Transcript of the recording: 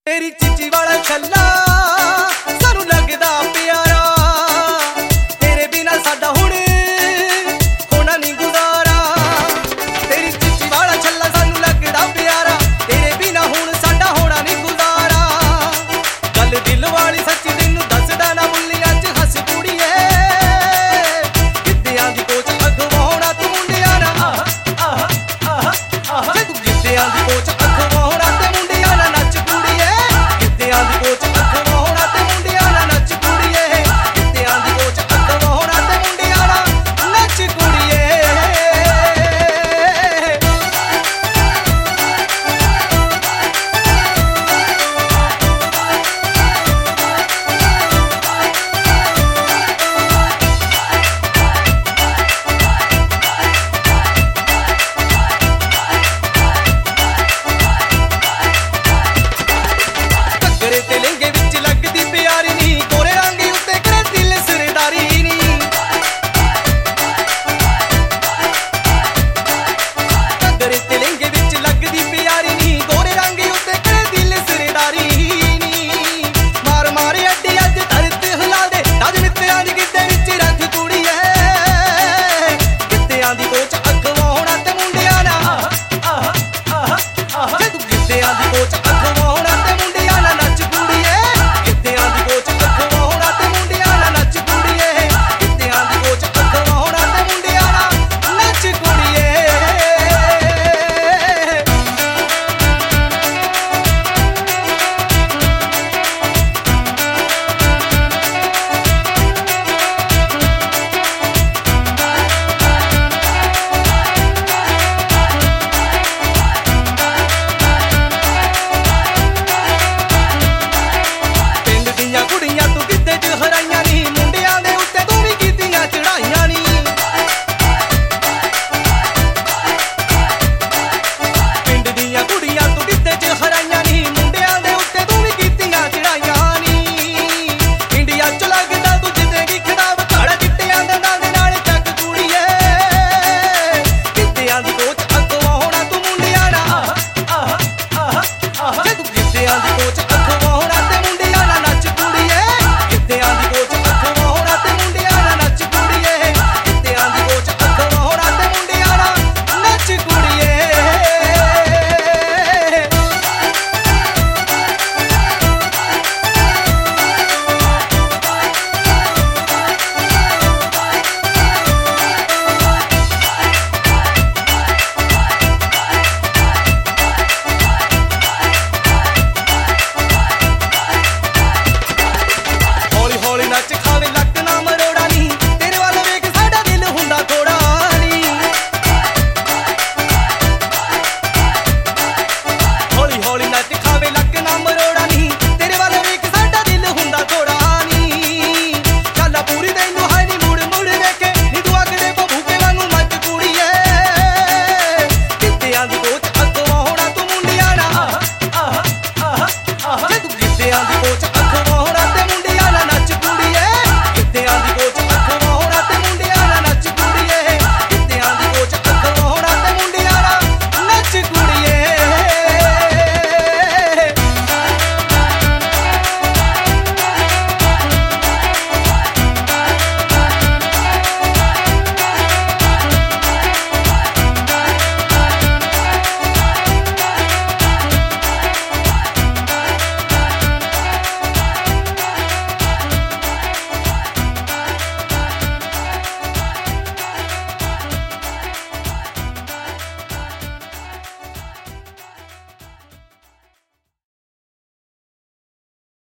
तेरी चिची वाला छल्ला सानू लगदा प्यारा, तेरे बिना साडा हुण होना नहीं गुजारा। तेरी चिची वाला छल्ला सानू लगदा प्यारा, तेरे बिना हुण साडा होना नहीं गुजारा। गल दिल वाली सच्ची तैनू दसदा ना बुल्लियां च हस कुड़िए, गिद्धियां दी कोच अखवाउणा तू मुंडियां ना जे तू गिद्धियां दी कोच अखवाउणा ते मुंडियां ना नच कुड़िए। गिद्धियां दी कोच अखवाउणा ते मुंडियां ना नच कुड़िए, गिद्धियां दी कोच अखवाउणा ते मुंडियां ना नच कुड़िए। घग्गरे ते लहंगे विच लगदी प्यारी नी, गोरे रंग उत्ते करे दिल सिरदारी नी। घग्गरे ते लहंगे विच लगदी प्यारी नी, गोरे रंग उत्ते करे दिल सिरदारी नी। मार मार अड्डी अज धरत हिला दे, नज मित्तियां दी गिद्धे विच रख कुड़िए। गिद्धियां दी कोच अखवाउणा ते मुंडियां ना जे तू गिद्धियां दी कोच अखवाउणा ते मुंडियां ना नच कुड़िए। गिद्धियां दी कोच अखवाउणा ते मुंडियां ना नच कुड़िए, गिद्धियां दी कोच अखवाउणा ते मुंडियां ना नच कुड़िए। ਪਿੰਡ ਦੀਆਂ ਕੁੜੀਆਂ ਤੂੰ ਗਿੱਧੇ 'ਚ ਹਰਾਈਆਂ ਨੀ, ਮੁੰਡਿਆਂ ਦੇ ਉੱਤੇ ਤੂੰ ਵੀ ਕੀਤੀਆਂ ਚੜਾਈਆਂ ਨੀ। ਪਿੰਡ ਦੀਆਂ ਕੁੜੀਆਂ ਤੂੰ ਗਿੱਧੇ 'ਚ ਹਰਾਈਆਂ ਨੀ, ਮੁੰਡਿਆਂ ਦੇ ਉੱਤੇ ਤੂੰ ਵੀ ਕੀਤੀਆਂ ਚੜਾਈਆਂ ਨੀ। ਇੰਡੀਆ 'ਚ ਲੱਗਦਾ ਤੂੰ ਜਿੱਤੇਗੀ ਖਿਤਾਬ, ਕਾਲਾ ਚਿੱਟਿਆਂ ਦੇ ਨਾਲ ਚੱਕ ਕੁੜੀਏ। ਗਿੱਧਿਆਂ ਦੀ ਕੋਚ ਅਖਵਾਉਣਾ ਤੂੰ ਮੁੰਡਿਆਂ ਨਾ ਜੇ ਤੂੰ ਗਿੱਧਿਆਂ ਦੀ ਕੋਚ ਅਖਵਾ